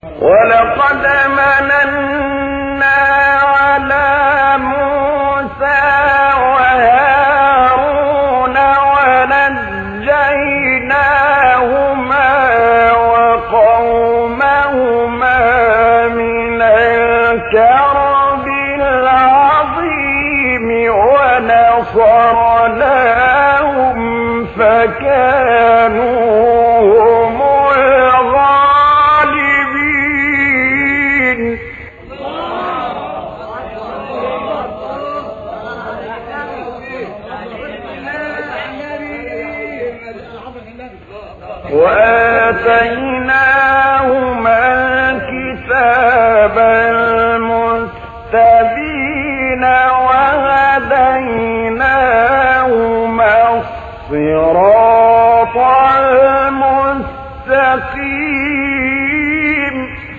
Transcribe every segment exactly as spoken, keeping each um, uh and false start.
ولقد مننا على موسى وهارون ونجيناهما وقومهما من الكرب العظيم ونصرناهم فكانوا هم الغالبين. وآتيناهما الكتاب المستبين وهديناهما الصراط المستقيم.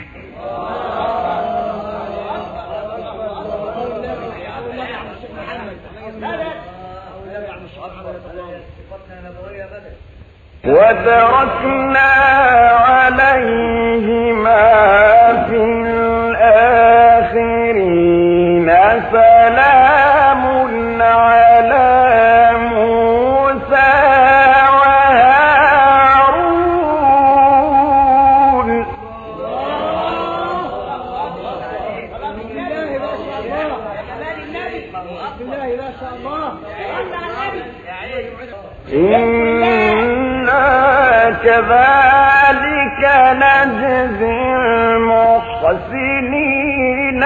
وتركنا عليهما في الآخرين سلام على موسى وهارون. كذلك نجزي المحسنين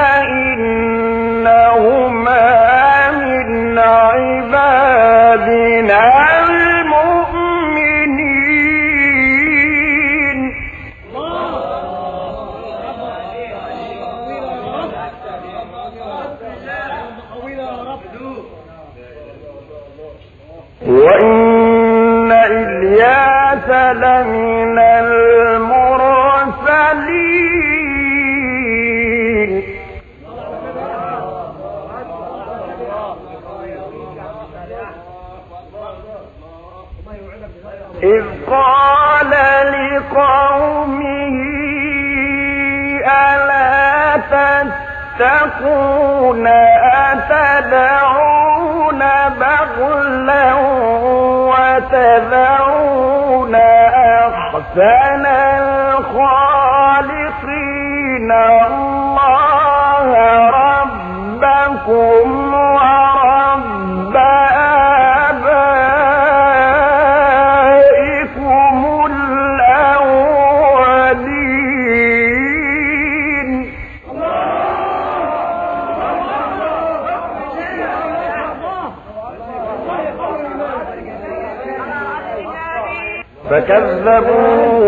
إنهما من عبادنا المؤمنين. وإن إلياس لمن المرسلين إذ قال لقومه ألا تتقون أتدعون بغلا وتذرون أحسن الخالقين الله ربكم ورب آبائكم الأولين. فكذبوا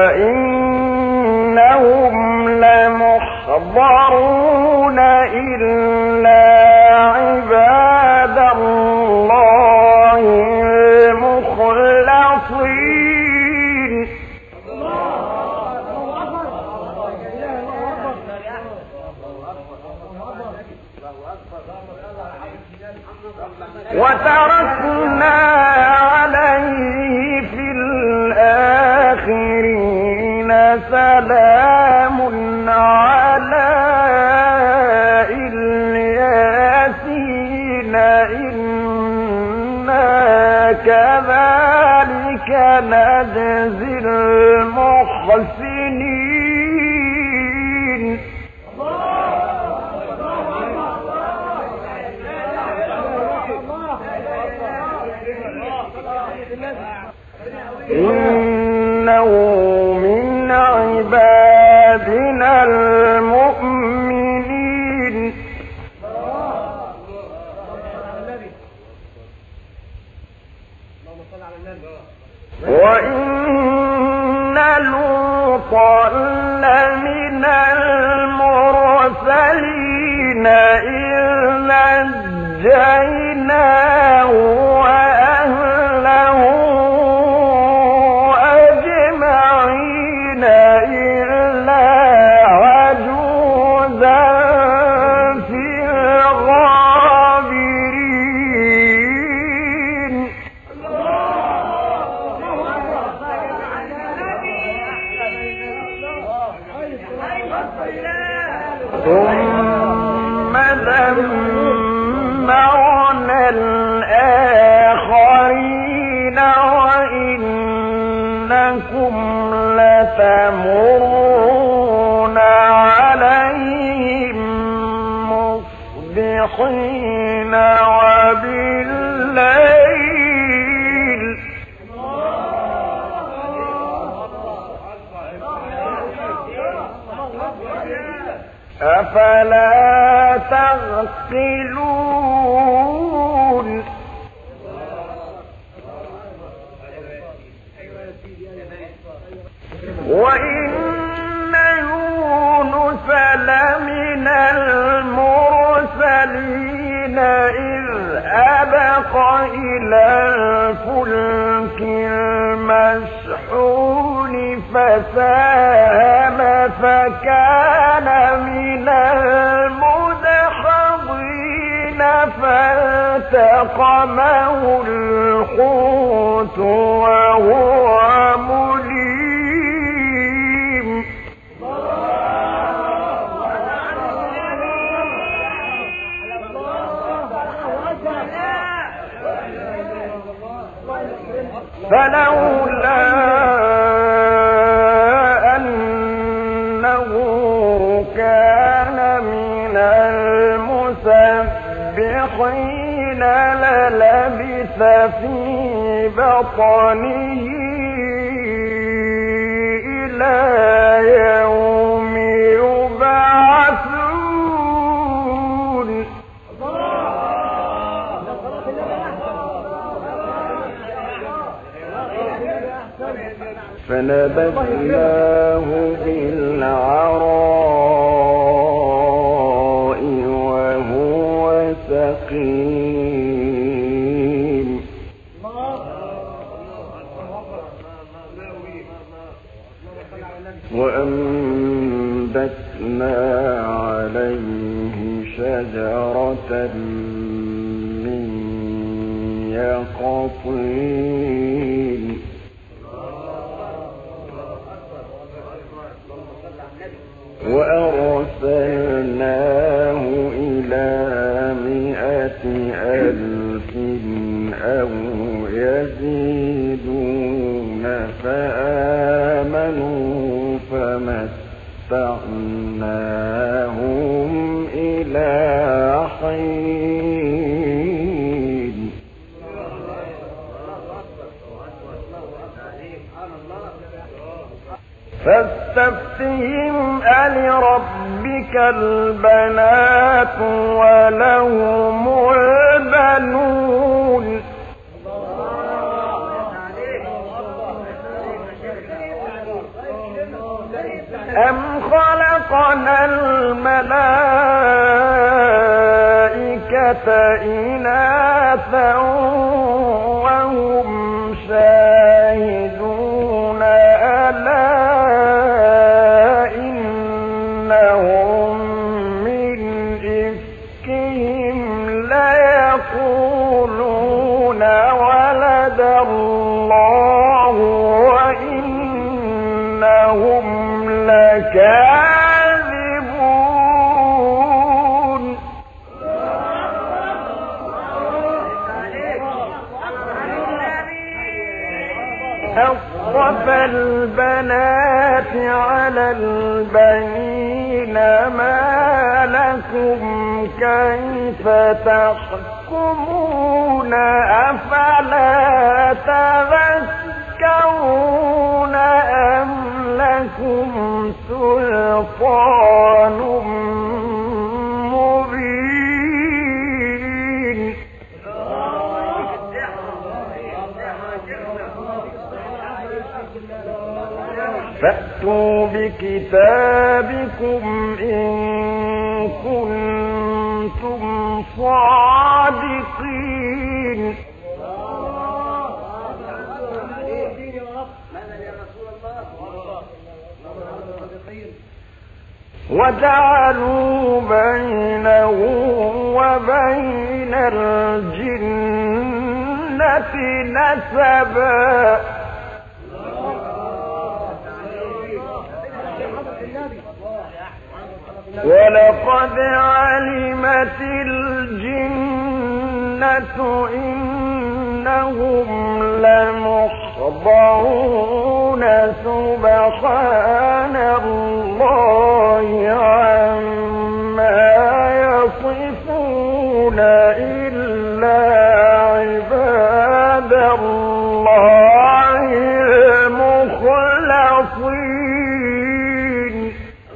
فإنهم لمحضرون إلا عباد الله المخلصين. وتركنا عليه في الآخرين سلام على الياسين إنا كذلك نجزي المحسنين. إنه من عبادنا المؤمنين. وإن لوطا لمن المرسلين إذ نجيناه وأهله أجمعين إلا عجوزا في الغابرين. ثم دمرنا الآخرين وإنكم لتمرون عليهم مصبحين وبالليل أفلا تعقلون وإن يونس لمن المرسلين إذ أبق إلى الفلك المشحون فساهم فكان من المدحضين فالتقمه الحوت وهو مليم فلولا أنه كان من المسبحين للبث في بطنه إلى يوم يبعثون فنبذناه بالعراء وهو سقيم وأنبتنا عليه شجرة من يقطين وأرسلناه إلى مائة ألف أو يزيدون فآمنوا فمتعناهم إلى حين فاستفتهم ألربك البنات ولهم البنون أم خلقنا الملائكة إناثا وهم شاهدون ألا إنهم من إفكهم ليقولون ولد الله وإنهم لكاذبون أصطفى البنات على البنين ما لكم كيف تحكمون أفلا تذكرون أم لكم سلطان مبين فأتوا بكتابكم إن كنتم صادقين وجعلوا بينه وبين الجنة نسبا ولقد علمت الجنة إنهم لمحضرون سبحان الله عما يصفون إلا عباد الله المخلصين.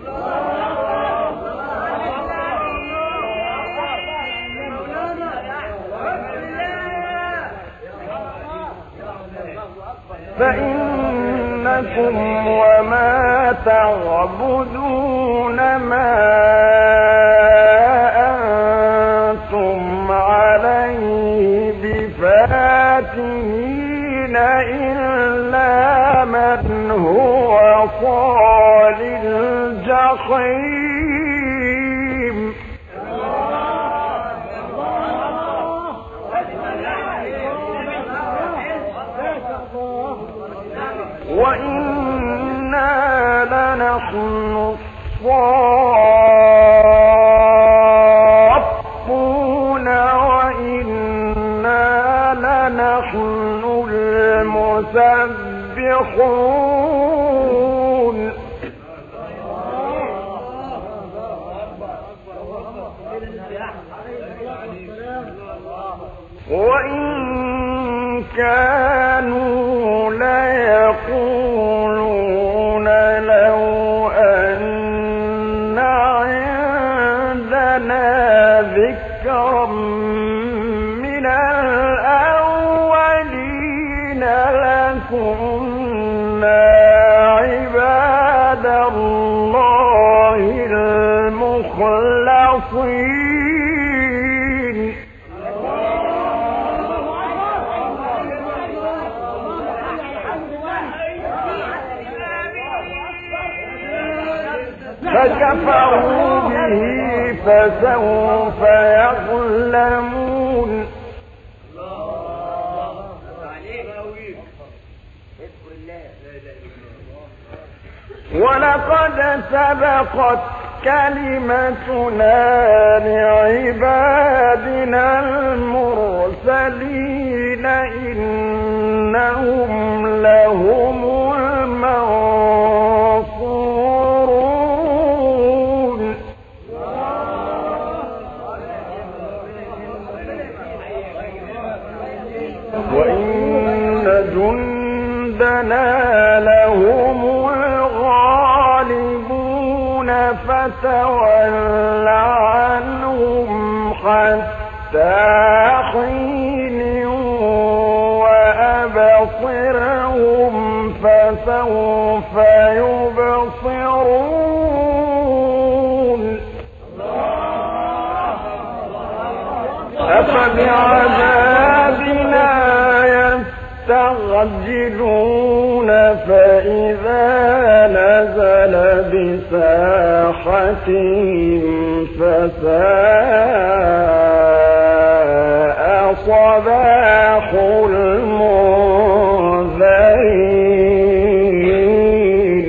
فإنكم وما تعبدون ما أنتم عليه بفاتنين إلا من هو صال الجحيم. وإنا لنحن الصافون وإنا لنحن المسبحون. وإن كانوا ليقولون لو أن عندنا ذكرا من الأولين لكنا عباد الله المخلصين. فكفروا به فسوف يعلمون. ولقد سبقت كلمتنا لعبادنا المرسلين إنهم لهم المنصورون. وإن جندنا لهم الغالبون فتول عنهم حتى حين وأبصرهم فسوف يبصرون. أفبعذابنا يستعجلون فإذا نزل بساحتهم فساء صباح المنذرين.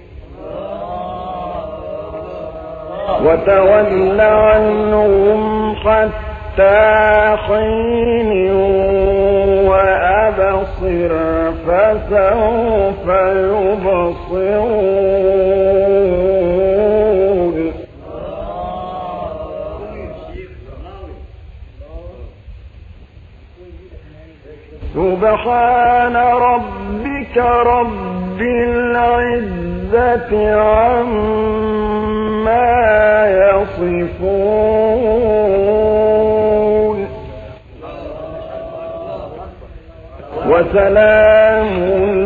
وتول عنهم حتى حين وأبصر فسوف يبصرون. سبحان ربك رب العزة عما يصفون وسلام